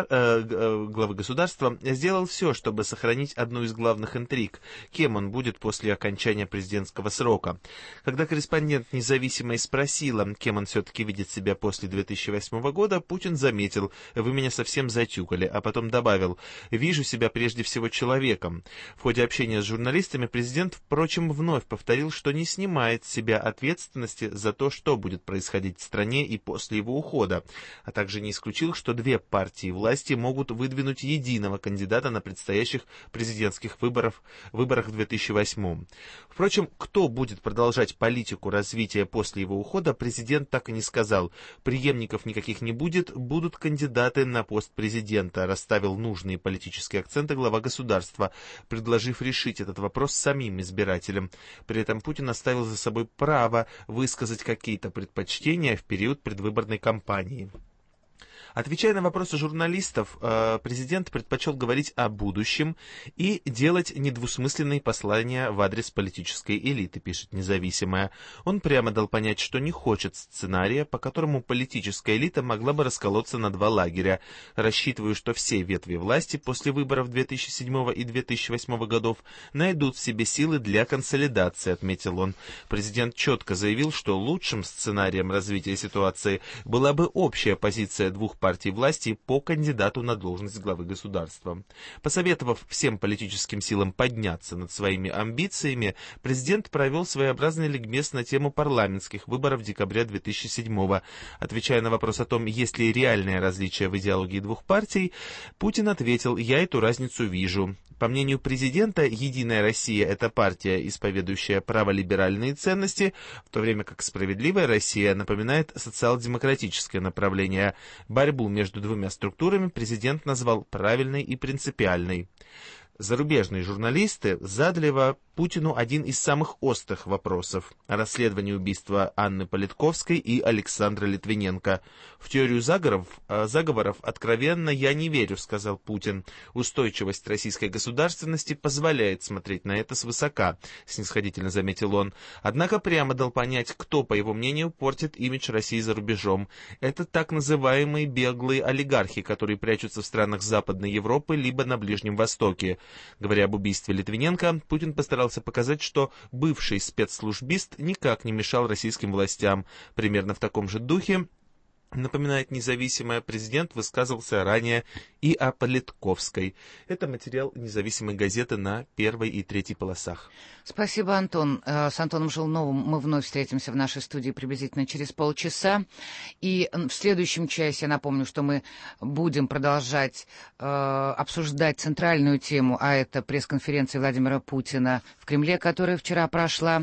государства сделал все, чтобы сохранить одну из главных интриг, кем он будет после окончания президентского срока. Когда корреспондент «Независимой» спросила, кем он все-таки видит себя после 2008 года, Путин заметил: «Вы меня совсем затюкали», а потом добавил: «Вижу себя прежде всего человеком». В ходе общения с журналистами президент, впрочем, вновь повторил, что не снимает с себя ответственности за то, что будет происходить в стране и после его ухода, а также не исключил, что две партии власти могут выдвинуть единого кандидата на предстоящих президентских выборах в 2008. Впрочем, кто будет продолжать политику развития после его ухода, президент так и не сказал. Преемников никаких не будет, будут кандидаты на пост президента, расставил нужные политические акценты глава государства, предложив решить этот вопрос самим избирателям. При этом Путин оставил за собой право высказать какие-то предпочтения в период предвыборной кампании. Отвечая на вопросы журналистов, президент предпочел говорить о будущем и делать недвусмысленные послания в адрес политической элиты, пишет «Независимая». Он прямо дал понять, что не хочет сценария, по которому политическая элита могла бы расколоться на два лагеря. «Рассчитываю, что все ветви власти после выборов 2007 и 2008 годов найдут в себе силы для консолидации», отметил он. Президент четко заявил, что лучшим сценарием развития ситуации была бы общая позиция двух партий власти по кандидату на должность главы государства. Посоветовав всем политическим силам подняться над своими амбициями, президент провел своеобразный ликбез на тему парламентских выборов декабря 2007-го. Отвечая на вопрос о том, есть ли реальное различие в идеологии двух партий, Путин ответил: «Я эту разницу вижу». По мнению президента, «Единая Россия» — это партия, исповедующая праволиберальные ценности, в то время как «Справедливая Россия» напоминает социал-демократическое направление. Борьбу между двумя структурами президент назвал правильной и принципиальной. Зарубежные журналисты задали Путину один из самых острых вопросов о расследовании убийства Анны Политковской и Александра Литвиненко. «В теорию заговоров откровенно я не верю», — сказал Путин. «Устойчивость российской государственности позволяет смотреть на это свысока», — снисходительно заметил он. Однако прямо дал понять, кто, по его мнению, портит имидж России за рубежом. Это так называемые беглые олигархи, которые прячутся в странах Западной Европы либо на Ближнем Востоке. Говоря об убийстве Литвиненко, Путин постарался показать, что бывший спецслужбист никак не мешал российским властям. Примерно в таком же духе, напоминает «Независимая», президент высказывался ранее и о Политковской. Это материал «Независимой» газеты на первой и третьей полосах. Спасибо, Антон. С Антоном Желновым мы вновь встретимся в нашей студии приблизительно через полчаса. И в следующем часе, я напомню, что мы будем продолжать обсуждать центральную тему, а это пресс-конференция Владимира Путина в Кремле, которая вчера прошла.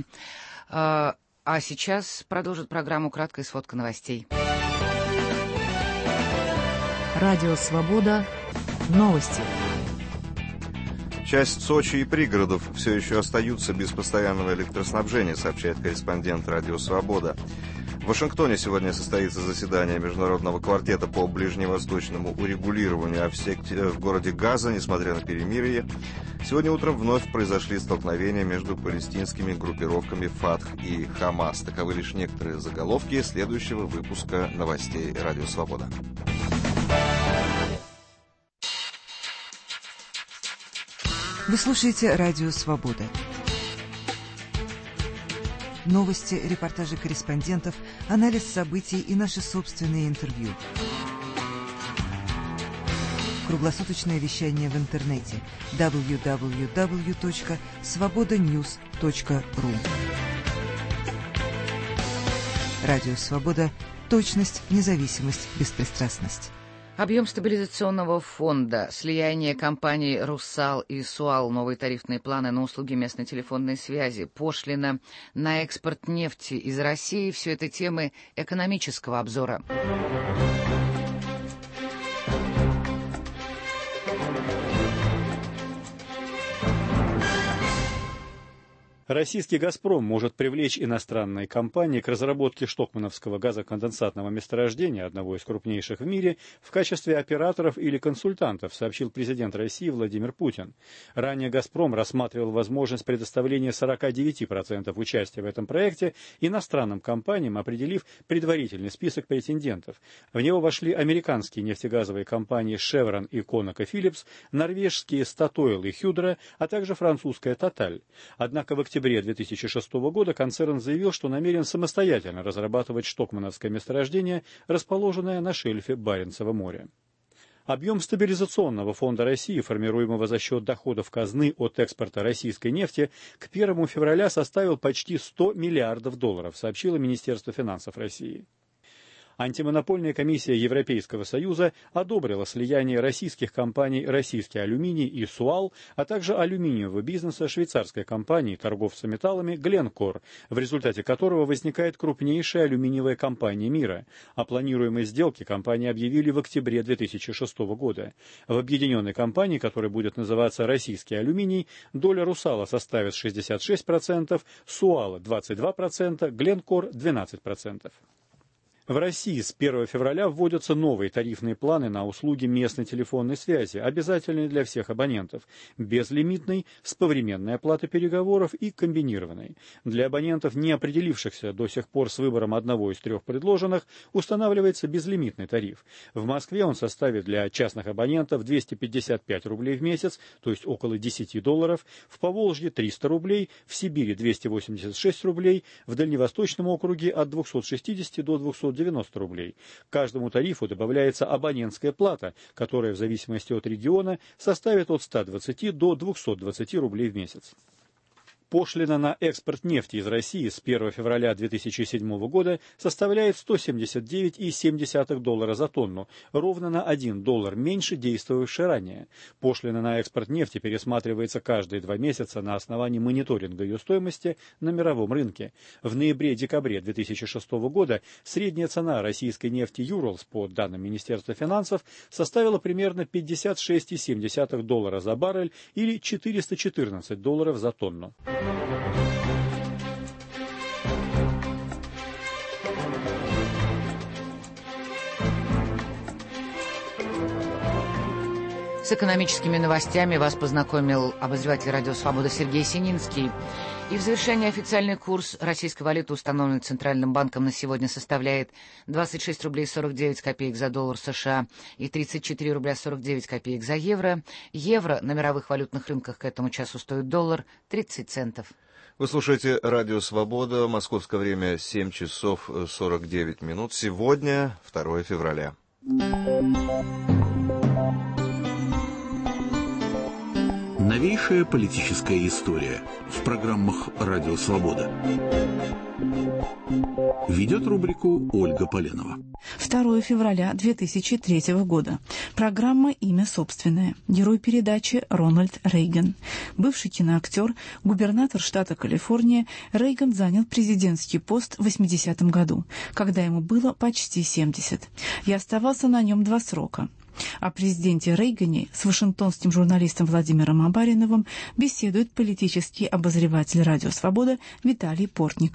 А сейчас продолжит программу краткая сводка новостей. Радио «Свобода». Новости. Часть Сочи и пригородов все еще остаются без постоянного электроснабжения, сообщает корреспондент «Радио Свобода». В Вашингтоне сегодня состоится заседание Международного квартета по ближневосточному урегулированию, а в городе Газа, несмотря на перемирие, сегодня утром вновь произошли столкновения между палестинскими группировками Фатх и Хамас. Таковы лишь некоторые заголовки следующего выпуска новостей «Радио Свобода». Вы слушаете «Радио Свобода». Новости, репортажи корреспондентов, анализ событий и наши собственные интервью. Круглосуточное вещание в интернете www.svobodanews.ru. Радио Свобода. Точность, независимость, беспристрастность. Объем стабилизационного фонда, слияние компаний «Русал» и «Суал», новые тарифные планы на услуги местной телефонной связи, пошлина на экспорт нефти из России – все это темы экономического обзора. Российский «Газпром» может привлечь иностранные компании к разработке штокмановского газоконденсатного месторождения, одного из крупнейших в мире, в качестве операторов или консультантов, сообщил президент России Владимир Путин. Ранее «Газпром» рассматривал возможность предоставления 49% участия в этом проекте иностранным компаниям, определив предварительный список претендентов. В него вошли американские нефтегазовые компании Chevron и ConocoPhillips, норвежские Statoil и Hydro, а также французская Total. Однако в октябре 2006 года концерн заявил, что намерен самостоятельно разрабатывать штокмановское месторождение, расположенное на шельфе Баренцева моря. Объем стабилизационного фонда России, формируемого за счет доходов казны от экспорта российской нефти, к 1 февраля составил почти $100 миллиардов, сообщило Министерство финансов России. Антимонопольная комиссия Европейского Союза одобрила слияние российских компаний «Российский алюминий» и «Суал», а также алюминиевого бизнеса швейцарской компании торговца металлами «Гленкор», в результате которого возникает крупнейшая алюминиевая компания мира. О планируемой сделке компании объявили в октябре 2006 года. В объединенной компании, которая будет называться «Российский алюминий», доля «Русала» составит 66%, «Суала» 22%, «Гленкор» 12%. В России с 1 февраля вводятся новые тарифные планы на услуги местной телефонной связи, обязательные для всех абонентов, безлимитной, с повременной оплатой переговоров и комбинированной. Для абонентов, не определившихся до сих пор с выбором одного из трех предложенных, устанавливается безлимитный тариф. В Москве он составит для частных абонентов 255 рублей в месяц, то есть около $10, в Поволжье 300 рублей, в Сибири 286 рублей, в Дальневосточном округе от 260 до 290 рублей. К каждому тарифу добавляется абонентская плата, которая в зависимости от региона составит от 120 до 220 рублей в месяц. Пошлина на экспорт нефти из России с 1 февраля 2007 года составляет $179,7 за тонну, ровно на $1 меньше действовавшей ранее. Пошлина на экспорт нефти пересматривается каждые 2 месяца на основании мониторинга ее стоимости на мировом рынке. В ноябре-декабре 2006 года средняя цена российской нефти «Юралс», по данным Министерства финансов, составила примерно $56,7 за баррель или $414 за тонну. С экономическими новостями вас познакомил обозреватель «Радио Свобода» Сергей Сининский. И в завершении официальный курс российской валюты, установленный Центральным банком, на сегодня составляет 26 рублей 49 копеек за доллар США и 34 рубля 49 копеек за евро. Евро на мировых валютных рынках к этому часу стоит $1 30 центов. Вы слушаете «Радио Свобода», московское время 7 часов 49 минут. Сегодня 2 февраля. Новейшая политическая история в программах «Радио Свобода». Ведет рубрику Ольга Поленова. 2 февраля 2003 года. Программа «Имя собственное». Герой передачи Рональд Рейган. Бывший киноактер, губернатор штата Калифорния, Рейган занял президентский пост в 80-м году, когда ему было почти 70. И оставался на нем 2 срока. О президенте Рейгане с вашингтонским журналистом Владимиром Абариновым беседует политический обозреватель «Радио Свобода» Виталий Портников.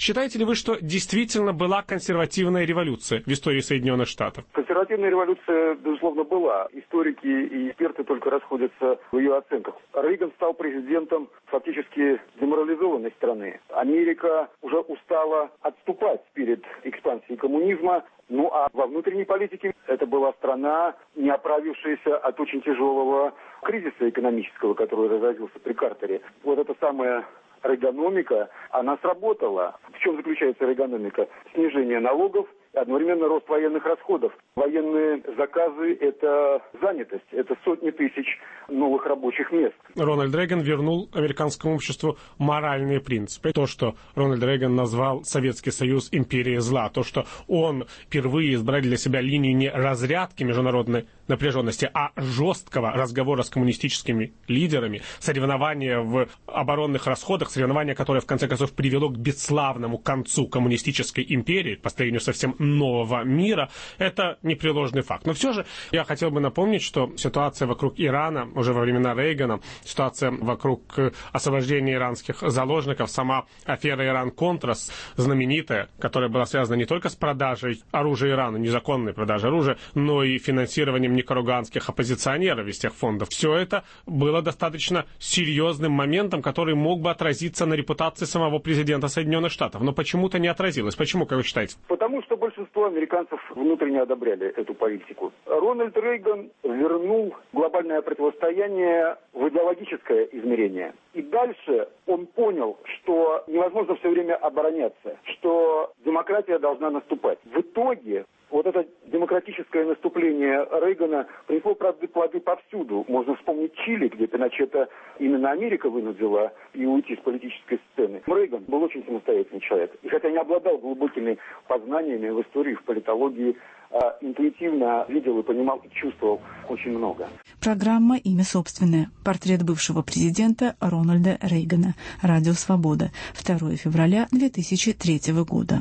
Считаете ли вы, что действительно была консервативная революция в истории Соединенных Штатов? Консервативная революция, безусловно, была. Историки и эксперты только расходятся в ее оценках. Рейган стал президентом фактически деморализованной страны. Америка уже устала отступать перед экспансией коммунизма. Ну а во внутренней политике это была страна, не оправившаяся от очень тяжелого кризиса экономического, который разразился при Картере. Вот это самое... Рейганомика, она сработала. В чем заключается рейганомика? Снижение налогов и одновременно рост военных расходов. Военные заказы – это занятость, это сотни тысяч новых рабочих мест. Рональд Рейган вернул американскому обществу моральные принципы. То, что Рональд Рейган назвал Советский Союз империей зла, то, что он впервые избрал для себя линию не разрядки международной напряженности, а жесткого разговора с коммунистическими лидерами, соревнования в оборонных расходах, соревнование, которое в конце концов привело к бесславному концу коммунистической империи, к построению совсем нового мира, это непреложный факт. Но все же я хотел бы напомнить, что ситуация вокруг Ирана уже во времена Рейгана, ситуация вокруг освобождения иранских заложников, сама афера Иран-Контрас знаменитая, которая была связана не только с продажей оружия Ирану, незаконной продажей оружия, но и финансированием никараганских оппозиционеров из тех фондов. Все это было достаточно серьезным моментом, который мог бы отразиться на репутации самого президента Соединенных Штатов. Но почему-то не отразилось. Почему, как вы считаете? Потому что большинство американцев внутренне одобряли эту политику. Рональд Рейган вернул глобальное противостояние в идеологическое измерение. И дальше он понял, что невозможно все время обороняться, что демократия должна наступать. В итоге вот это демократическое наступление Рейгана принесло плоды повсюду. Можно вспомнить Чили, где Пиночета именно Америка вынудила и уйти с политической сцены. Рейган был очень самостоятельный человек. И хотя не обладал глубокими познаниями в истории, в политологии, интуитивно видел и понимал и чувствовал очень много. Программа «Имя собственное». Портрет бывшего президента Рональда Рейгана. Радио «Свобода». 2 февраля 2003 года.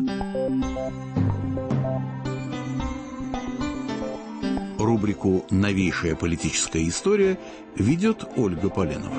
Рубрику «Новейшая политическая история» ведет Ольга Поленова.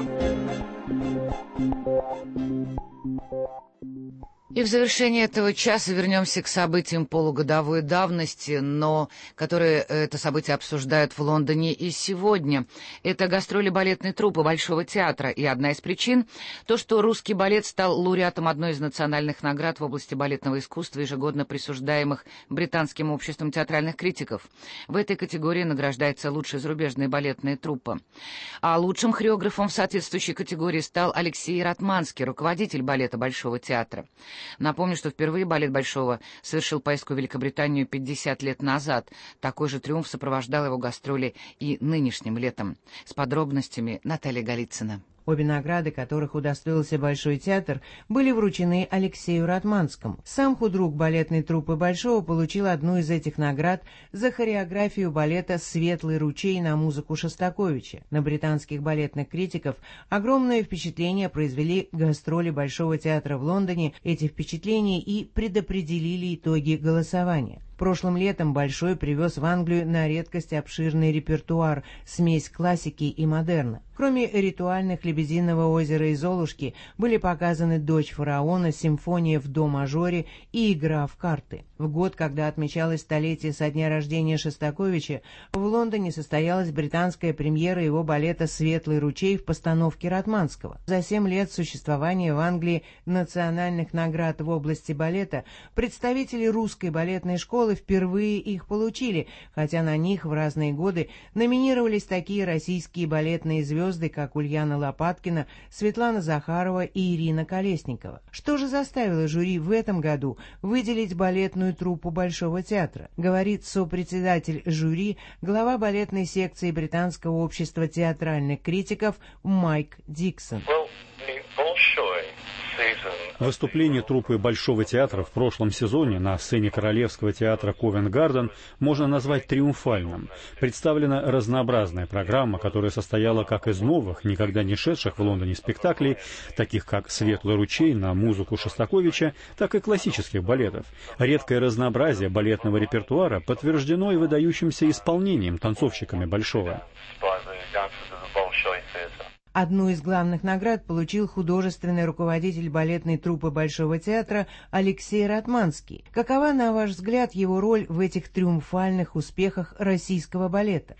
И в завершении этого часа вернемся к событиям полугодовой давности, но которые это событие обсуждают в Лондоне и сегодня. Это гастроли балетной труппы Большого театра, и одна из причин — то, что русский балет стал лауреатом одной из национальных наград в области балетного искусства, ежегодно присуждаемых Британским обществом театральных критиков. В этой категории награждается лучшая зарубежная балетная труппа. А лучшим хореографом в соответствующей категории стал Алексей Ратманский, руководитель балета Большого театра. Напомню, что впервые балет Большого совершил поездку в Великобританию 50 лет назад. Такой же триумф сопровождал его гастроли и нынешним летом. С подробностями Наталья Голицына. Обе награды, которых удостоился Большой театр, были вручены Алексею Ратманскому. Сам худрук балетной труппы Большого получил одну из этих наград за хореографию балета «Светлый ручей» на музыку Шостаковича. На британских балетных критиков огромное впечатление произвели гастроли Большого театра в Лондоне. Эти впечатления и предопределили итоги голосования. Прошлым летом Большой привез в Англию на редкость обширный репертуар, смесь классики и модерна. Кроме ритуальных «Лебединого озера» и «Золушки» были показаны «Дочь фараона», «Симфония в до-мажоре» и «Игра в карты». В год, когда отмечалось столетие со дня рождения Шостаковича, в Лондоне состоялась британская премьера его балета «Светлый ручей» в постановке Ратманского. За 7 лет существования в Англии национальных наград в области балета представители русской балетной школы впервые их получили, хотя на них в разные годы номинировались такие российские балетные звезды, как Ульяна Лопаткина, Светлана Захарова и Ирина Колесникова. Что же заставило жюри в этом году выделить балетную труппу Большого театра? Говорит сопредседатель жюри, глава балетной секции Британского общества театральных критиков Майк Диксон. Выступление труппы Большого театра в прошлом сезоне на сцене Королевского театра Ковент-Гарден можно назвать триумфальным. Представлена разнообразная программа, которая состояла как из новых, никогда не шедших в Лондоне спектаклей, таких как «Светлый ручей» на музыку Шостаковича, так и классических балетов. Редкое разнообразие балетного репертуара подтверждено и выдающимся исполнением танцовщиками Большого. Одну из главных наград получил художественный руководитель балетной труппы Большого театра Алексей Ратманский. Какова, на ваш взгляд, его роль в этих триумфальных успехах российского балета?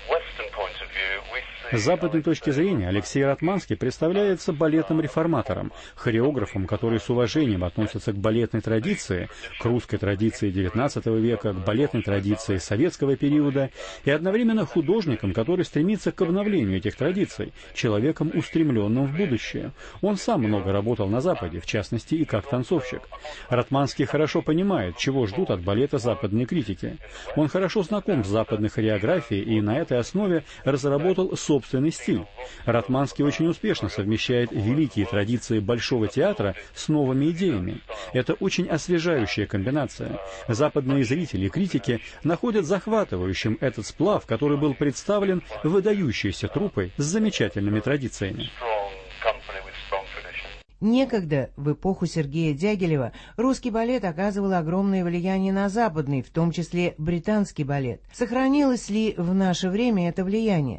С западной точки зрения Алексей Ратманский представляется балетом-реформатором, хореографом, который с уважением относится к балетной традиции, к русской традиции XIX века, к балетной традиции советского периода, и одновременно художником, который стремится к обновлению этих традиций, человеком, устремленным в будущее. Он сам много работал на Западе, в частности и как танцовщик. Ратманский хорошо понимает, чего ждут от балета западные критики. Он хорошо знаком с западной хореографией и на этой основе разработал собственный стиль. Ратманский очень успешно совмещает великие традиции Большого театра с новыми идеями. Это очень освежающая комбинация. Западные зрители и критики находят захватывающим этот сплав, который был представлен выдающейся труппой с замечательными традициями. Некогда, в эпоху Сергея Дягилева, русский балет оказывал огромное влияние на западный, в том числе британский балет. Сохранилось ли в наше время это влияние?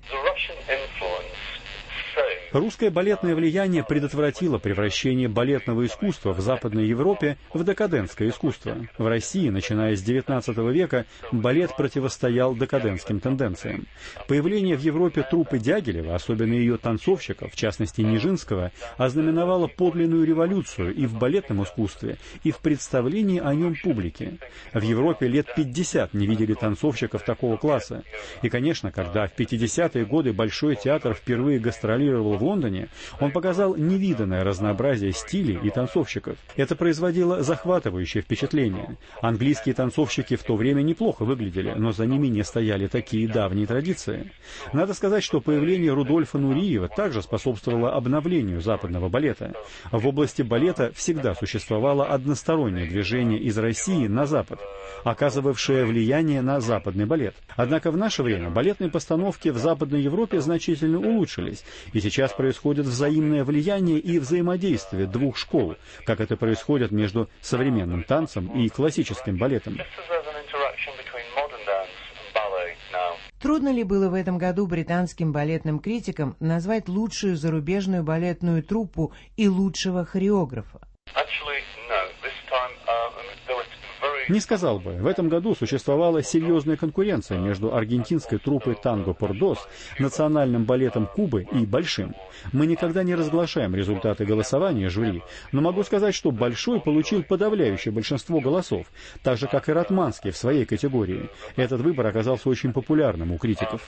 Русское балетное влияние предотвратило превращение балетного искусства в Западной Европе в декадентское искусство. В России, начиная с XIX века, балет противостоял декадентским тенденциям. Появление в Европе труппы Дягилева, особенно ее танцовщиков, в частности Нижинского, ознаменовало подлинную революцию и в балетном искусстве, и в представлении о нем публики. В Европе лет 50 не видели танцовщиков такого класса. И, конечно, когда в 50-е годы Большой театр впервые гастролировал в Лондоне, он показал невиданное разнообразие стилей и танцовщиков. Это производило захватывающее впечатление. Английские танцовщики в то время неплохо выглядели, но за ними не стояли такие давние традиции. Надо сказать, что появление Рудольфа Нуриева также способствовало обновлению западного балета. В области балета всегда существовало одностороннее движение из России на Запад, оказывавшее влияние на западный балет. Однако в наше время балетные постановки в Западной Европе значительно улучшились, и сейчас происходит взаимное влияние и взаимодействие двух школ, как это происходит между современным танцем и классическим балетом. Трудно ли было в этом году британским балетным критикам назвать лучшую зарубежную балетную труппу и лучшего хореографа? Не сказал бы. В этом году существовала серьезная конкуренция между аргентинской труппой «Танго por dos», национальным балетом Кубы и «Большим». Мы никогда не разглашаем результаты голосования жюри, но могу сказать, что «Большой» получил подавляющее большинство голосов, так же, как и Ратманский в своей категории. Этот выбор оказался очень популярным у критиков.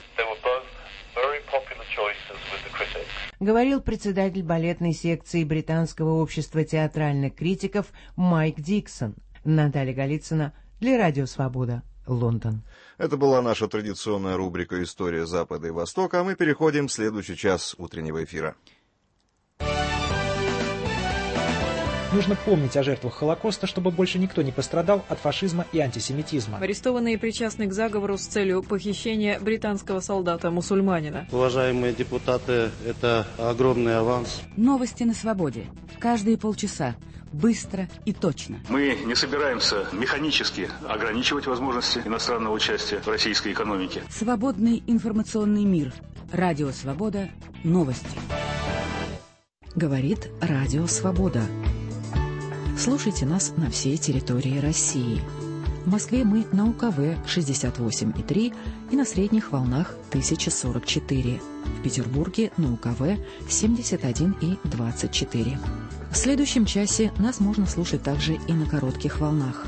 Говорил председатель балетной секции Британского общества театральных критиков Майк Диксон. Наталья Голицына для Радио Свобода, Лондон. Это была наша традиционная рубрика «История Запада и Востока», а мы переходим в следующий час утреннего эфира. Нужно помнить о жертвах Холокоста, чтобы больше никто не пострадал от фашизма и антисемитизма. Арестованные причастны к заговору с целью похищения британского солдата-мусульманина. Уважаемые депутаты, это огромный аванс. Новости на свободе. Каждые полчаса. Быстро и точно. Мы не собираемся механически ограничивать возможности иностранного участия в российской экономике. Свободный информационный мир. Радио Свобода. Новости. Говорит Радио Свобода. Слушайте нас на всей территории России. В Москве мы на УКВ 68,3 и на средних волнах 1044. В Петербурге на УКВ 71,24. В следующем часе нас можно слушать также и на коротких волнах.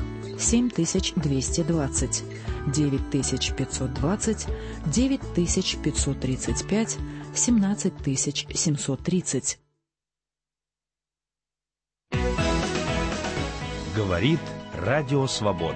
7220, 9520, 9535, 17730. Говорит Радио Свобода.